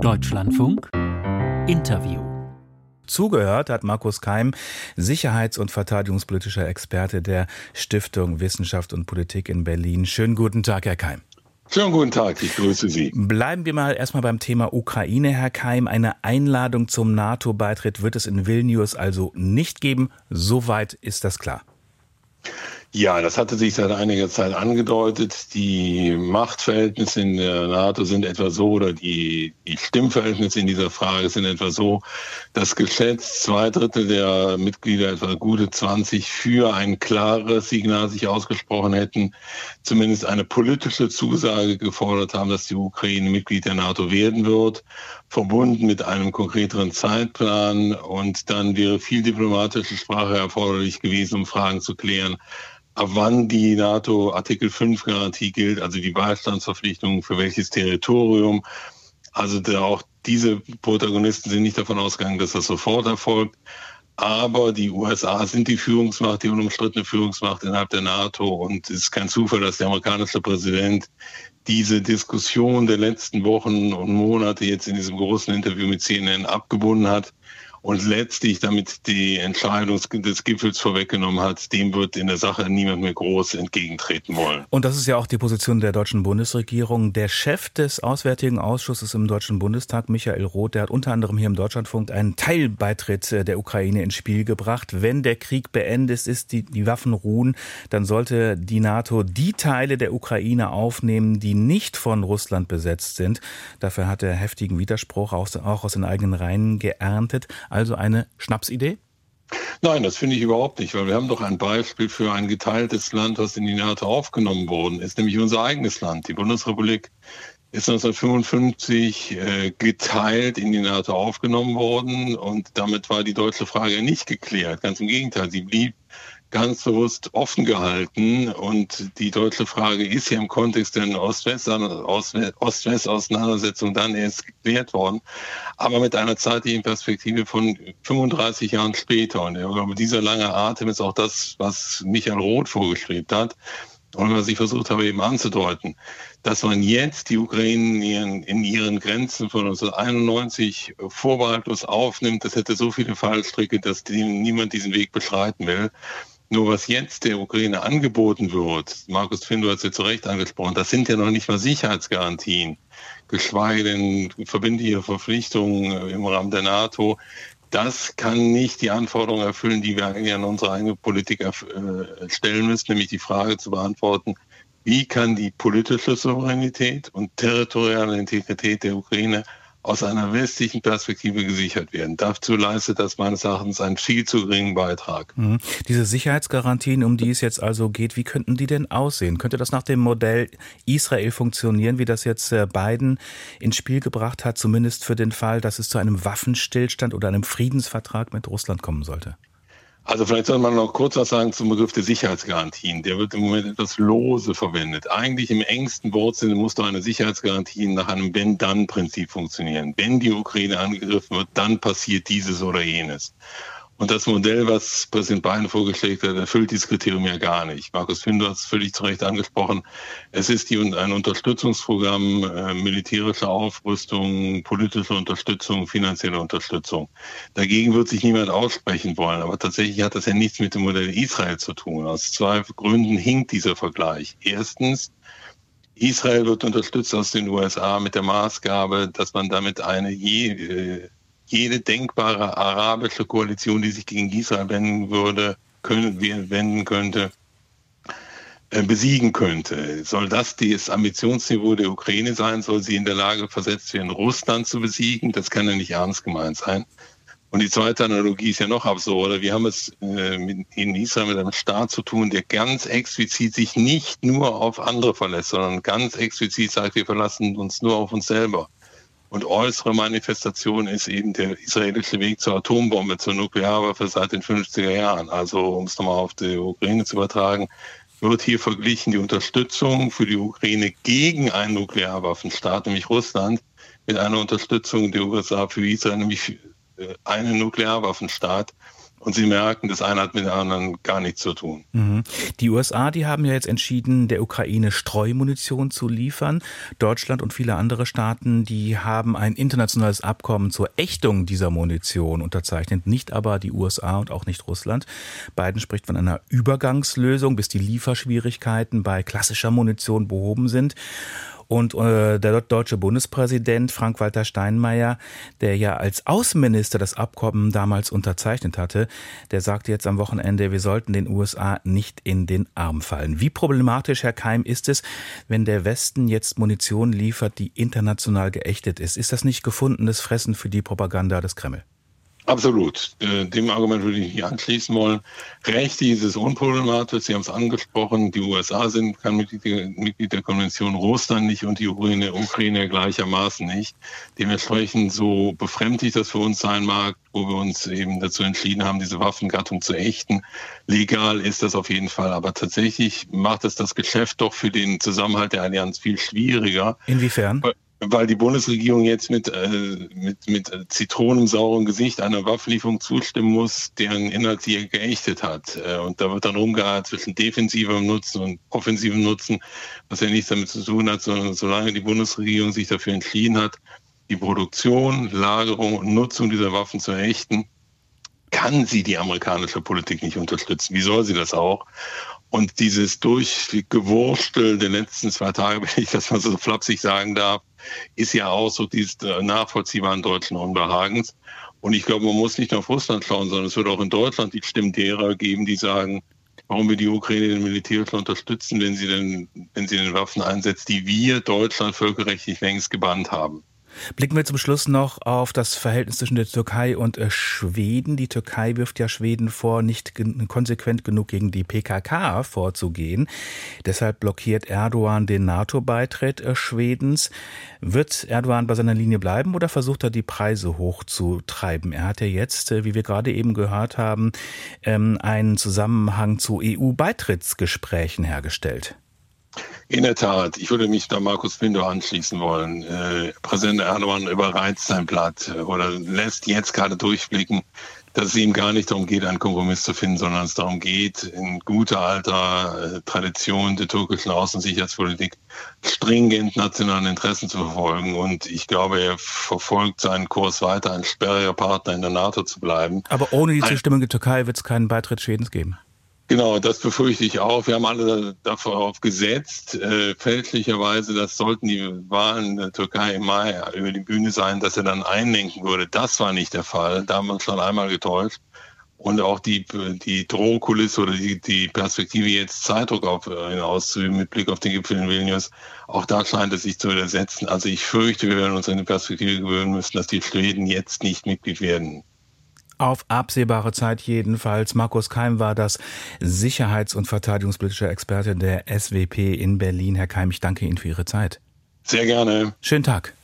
Deutschlandfunk Interview. Zugehört hat Markus Keim, sicherheits- und verteidigungspolitischer Experte der Stiftung Wissenschaft und Politik in Berlin. Schönen guten Tag, Herr Keim. Schönen guten Tag, ich grüße Sie. Bleiben wir mal erstmal beim Thema Ukraine, Herr Keim. Eine Einladung zum NATO-Beitritt wird es in Vilnius also nicht geben. Soweit ist das klar. Ja, das hatte sich seit einiger Zeit angedeutet. Die Machtverhältnisse in der NATO sind etwa so, oder die Stimmverhältnisse in dieser Frage sind etwa so, dass geschätzt 2/3 der Mitglieder, etwa gute 20, für ein klares Signal sich ausgesprochen hätten, zumindest eine politische Zusage gefordert haben, dass die Ukraine Mitglied der NATO werden wird, verbunden mit einem konkreteren Zeitplan. Und dann wäre viel diplomatische Sprache erforderlich gewesen, um Fragen zu klären, ab wann die NATO Artikel 5 Garantie gilt, also die Beistandsverpflichtung für welches Territorium. Also auch diese Protagonisten sind nicht davon ausgegangen, dass das sofort erfolgt. Aber die USA sind die Führungsmacht, die unumstrittene Führungsmacht innerhalb der NATO. Und es ist kein Zufall, dass der amerikanische Präsident diese Diskussion der letzten Wochen und Monate jetzt in diesem großen Interview mit CNN abgebunden hat und letztlich damit die Entscheidung des Gipfels vorweggenommen hat. Dem wird in der Sache niemand mehr groß entgegentreten wollen. Und das ist ja auch die Position der deutschen Bundesregierung. Der Chef des Auswärtigen Ausschusses im Deutschen Bundestag, Michael Roth, der hat unter anderem hier im Deutschlandfunk einen Teilbeitritt der Ukraine ins Spiel gebracht. Wenn der Krieg beendet ist, die Waffen ruhen, dann sollte die NATO die Teile der Ukraine aufnehmen, die nicht von Russland besetzt sind. Dafür hat er heftigen Widerspruch auch aus den eigenen Reihen geerntet. Also eine Schnapsidee? Nein, das finde ich überhaupt nicht, weil wir haben doch ein Beispiel für ein geteiltes Land, das in die NATO aufgenommen worden ist, nämlich unser eigenes Land. Die Bundesrepublik ist 1955 geteilt in die NATO aufgenommen worden und damit war die deutsche Frage nicht geklärt. Ganz im Gegenteil, sie blieb ganz bewusst offen gehalten und die deutsche Frage ist ja im Kontext der Ost-West-Auseinandersetzung dann erst geklärt worden, aber mit einer zeitlichen Perspektive von 35 Jahren später. Und ich glaube, dieser lange Atem ist auch das, was Michael Roth vorgeschrieben hat und was ich versucht habe eben anzudeuten, dass man jetzt die Ukraine in ihren Grenzen von 1991 vorbehaltlos aufnimmt. Das hätte so viele Fallstricke, dass niemand diesen Weg beschreiten will. Nur was jetzt der Ukraine angeboten wird, Markus Pfindo hat es ja zu Recht angesprochen, das sind ja noch nicht mal Sicherheitsgarantien, geschweige denn verbindliche Verpflichtungen im Rahmen der NATO. Das kann nicht die Anforderungen erfüllen, die wir eigentlich an unsere eigene Politik stellen müssen, nämlich die Frage zu beantworten, wie kann die politische Souveränität und territoriale Integrität der Ukraine aus einer westlichen Perspektive gesichert werden. Dazu leistet das meines Erachtens einen viel zu geringen Beitrag. Diese Sicherheitsgarantien, um die es jetzt also geht, wie könnten die denn aussehen? Könnte das nach dem Modell Israel funktionieren, wie das jetzt Biden ins Spiel gebracht hat, zumindest für den Fall, dass es zu einem Waffenstillstand oder einem Friedensvertrag mit Russland kommen sollte? Also vielleicht soll man noch kurz was sagen zum Begriff der Sicherheitsgarantien. Der wird im Moment etwas lose verwendet. Eigentlich im engsten Wortsinne muss doch eine Sicherheitsgarantie nach einem Wenn-Dann-Prinzip funktionieren. Wenn die Ukraine angegriffen wird, dann passiert dieses oder jenes. Und das Modell, was Präsident Biden vorgeschlagen hat, erfüllt dieses Kriterium ja gar nicht. Markus Pfindo hat es völlig zu Recht angesprochen. Es ist ein Unterstützungsprogramm, militärische Aufrüstung, politische Unterstützung, finanzielle Unterstützung. Dagegen wird sich niemand aussprechen wollen. Aber tatsächlich hat das ja nichts mit dem Modell Israel zu tun. Aus zwei Gründen hinkt dieser Vergleich. Erstens, Israel wird unterstützt aus den USA mit der Maßgabe, dass man damit jede denkbare arabische Koalition, die sich gegen Israel wenden könnte, besiegen könnte. Soll das Ambitionsniveau der Ukraine sein? Soll sie in der Lage versetzt werden, Russland zu besiegen? Das kann ja nicht ernst gemeint sein. Und die zweite Analogie ist ja noch absurder. Wir haben es in Israel mit einem Staat zu tun, der ganz explizit sich nicht nur auf andere verlässt, sondern ganz explizit sagt, wir verlassen uns nur auf uns selber. Und äußere Manifestation ist eben der israelische Weg zur Atombombe, zur Nuklearwaffe seit den 50er Jahren. Also um es nochmal auf die Ukraine zu übertragen, wird hier verglichen die Unterstützung für die Ukraine gegen einen Nuklearwaffenstaat, nämlich Russland, mit einer Unterstützung der USA für Israel, nämlich einen Nuklearwaffenstaat. und sie merken, das eine hat mit dem anderen gar nichts zu tun. Die USA, die haben ja jetzt entschieden, der Ukraine Streumunition zu liefern. Deutschland und viele andere Staaten, die haben ein internationales Abkommen zur Ächtung dieser Munition unterzeichnet, nicht aber die USA und auch nicht Russland. Biden spricht von einer Übergangslösung, bis die Lieferschwierigkeiten bei klassischer Munition behoben sind. Und der deutsche Bundespräsident Frank-Walter Steinmeier, der ja als Außenminister das Abkommen damals unterzeichnet hatte, der sagte jetzt am Wochenende, wir sollten den USA nicht in den Arm fallen. Wie problematisch, Herr Keim, ist es, wenn der Westen jetzt Munition liefert, die international geächtet ist? Ist das nicht gefundenes Fressen für die Propaganda des Kreml? Absolut. Dem Argument würde ich nicht anschließen wollen. Rechtlich ist es unproblematisch. Sie haben es angesprochen. Die USA sind kein Mitglied der Konvention, Russland nicht und die Ukraine gleichermaßen nicht. Dementsprechend, so befremdlich das für uns sein mag, wo wir uns eben dazu entschieden haben, diese Waffengattung zu ächten. Legal ist das auf jeden Fall. Aber tatsächlich macht es das Geschäft doch für den Zusammenhalt der Allianz viel schwieriger. Inwiefern? Weil die Bundesregierung jetzt mit zitronensauren Gesicht einer Waffenlieferung zustimmen muss, deren Inhalt sie geächtet hat. Und da wird dann rumgehalten zwischen defensivem Nutzen und offensivem Nutzen, was ja nichts damit zu tun hat, sondern solange die Bundesregierung sich dafür entschieden hat, die Produktion, Lagerung und Nutzung dieser Waffen zu ächten, kann sie die amerikanische Politik nicht unterstützen. Wie soll sie das auch? Und dieses Durchgewurstel der letzten 2 Tage, wenn ich das mal so flapsig sagen darf, ist ja Ausdruck dieses nachvollziehbaren deutschen Unbehagens. Und ich glaube, man muss nicht nur auf Russland schauen, sondern es wird auch in Deutschland die Stimmen derer geben, die sagen, warum wir die Ukraine denn militärisch unterstützen, wenn sie denn Waffen einsetzt, die wir Deutschland völkerrechtlich längst gebannt haben. Blicken wir zum Schluss noch auf das Verhältnis zwischen der Türkei und Schweden. Die Türkei wirft ja Schweden vor, nicht konsequent genug gegen die PKK vorzugehen. Deshalb blockiert Erdogan den NATO-Beitritt Schwedens. Wird Erdogan bei seiner Linie bleiben oder versucht er, die Preise hochzutreiben? Er hat ja jetzt, wie wir gerade eben gehört haben, einen Zusammenhang zu EU-Beitrittsgesprächen hergestellt. In der Tat, ich würde mich da Markus Pindor anschließen wollen. Präsident Erdogan überreizt sein Blatt oder lässt jetzt gerade durchblicken, dass es ihm gar nicht darum geht, einen Kompromiss zu finden, sondern es darum geht, in guter alter Tradition der türkischen Außen- und Sicherheitspolitik stringent nationalen Interessen zu verfolgen. Und ich glaube, er verfolgt seinen Kurs weiter, ein sperriger Partner in der NATO zu bleiben. Aber ohne die Zustimmung der Türkei wird es keinen Beitritt Schwedens geben. Genau, das befürchte ich auch. Wir haben alle darauf gesetzt, fälschlicherweise, dass sollten die Wahlen in der Türkei im Mai über die Bühne sein, dass er dann einlenken würde. Das war nicht der Fall. Da haben wir uns schon einmal getäuscht. Und auch die Drohkulisse oder die Perspektive, jetzt Zeitdruck auszuüben mit Blick auf den Gipfel in Vilnius, auch da scheint es sich zu widersetzen. Also ich fürchte, wir werden uns an die Perspektive gewöhnen müssen, dass die Schweden jetzt nicht Mitglied werden. Auf absehbare Zeit jedenfalls. Markus Keim war das sicherheits- und verteidigungspolitische Experte der SWP in Berlin. Herr Keim, ich danke Ihnen für Ihre Zeit. Sehr gerne. Schönen Tag.